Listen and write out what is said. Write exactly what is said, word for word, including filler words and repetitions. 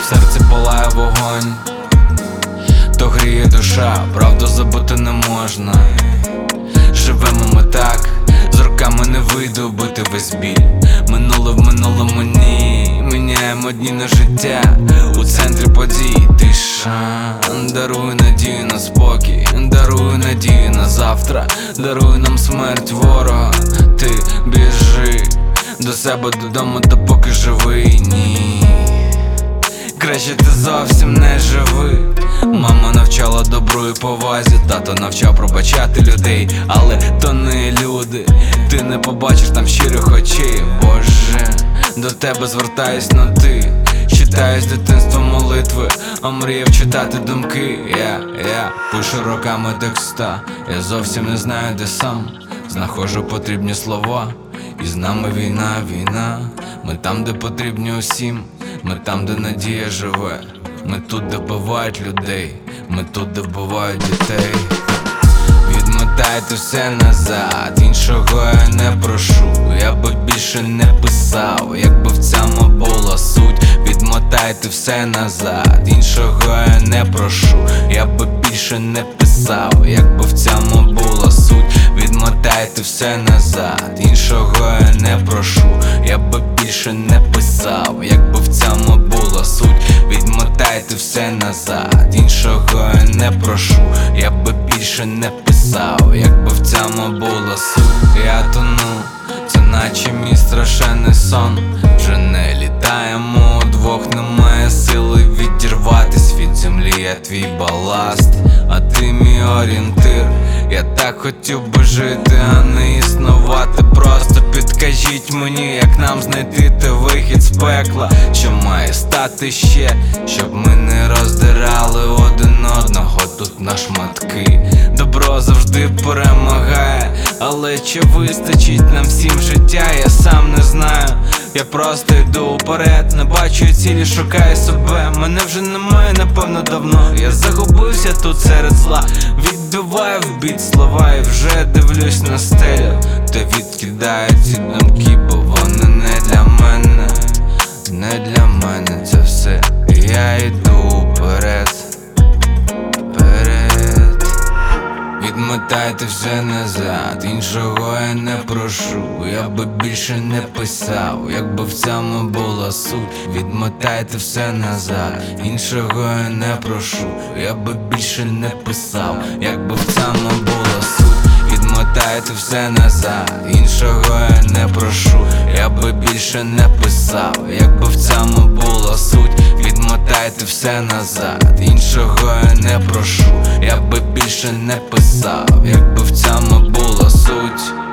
серці палає вогонь, то гріє душа, правду забути не можна. Живемо ми так, з роками не вийде убити весь біль. Минуле в минулому ні, міняємо дні на життя. У центрі подій тиша. Даруй надію на спокій, даруй надію на завтра, даруй нам смерть ворога. Ти біжи до себе додому, та поки живий, ні. Краще ти зовсім не живи. Мама навчала добру і повазі, тато навчав пробачати людей, але то не люди. Ти не побачиш там щирих очей. Боже, до тебе звертаюсь на ти. Читаю з дитинства молитви, а мріяв читати думки. Я, я пишу роками текста, я зовсім не знаю, де сам. Знаходжу потрібні слова, і з нами війна, війна. Ми там, де потрібні усім, ми там, де надія живе. Ми тут, де вбивають людей, ми тут, де вбивають дітей. Відмотайте все назад, іншого я не прошу. Я би більше не писав, якби в цьому була суть. Відмотайте все назад, іншого я не прошу. Я би більше не писав, якби в цьому була суть. Відмотайте все назад, іншого я не прошу. Я би більше не писав, якби в цьому була суть. Відмотайте все назад, іншого я не прошу. Я би більше не писав, якби в цьому була суть. Я тону, це наче мій страшенний сон. Вже не літаємо удвох, немає сили відірватись від землі. Я твій баласт, а ти мій орієнтир. Я так хотів би жити, а не існувати. Просто підкажіть мені, як нам знайти той вихід з пекла. Що має стати ще, щоб ми не роздирали один одного тут на шматки. Добро завжди перемагає, але чи вистачить нам всім життя, я сам не знаю. Я просто йду уперед, не бачу цілі, шукаю себе. Мене вже немає, напевно, давно. Я загубився тут серед зла, відбиваю в біт слова і вже дивлюсь на стелю. Та відкидаю ці думки, бо вони не для мене. Не для мене це все, я йду уперед. Відмотайте все назад, іншого я не прошу. Я би більше не писав, якби в цьому була суть. Відмотайте все назад, іншого я не прошу. Я би більше не писав, якби в цьому була суть. Відмотайте все назад, іншого я не прошу. Я би більше не писав, якби в цьому була суть. Відмотайте все назад, іншого я не прошу. Я би більше не писав, якби в цьому була суть.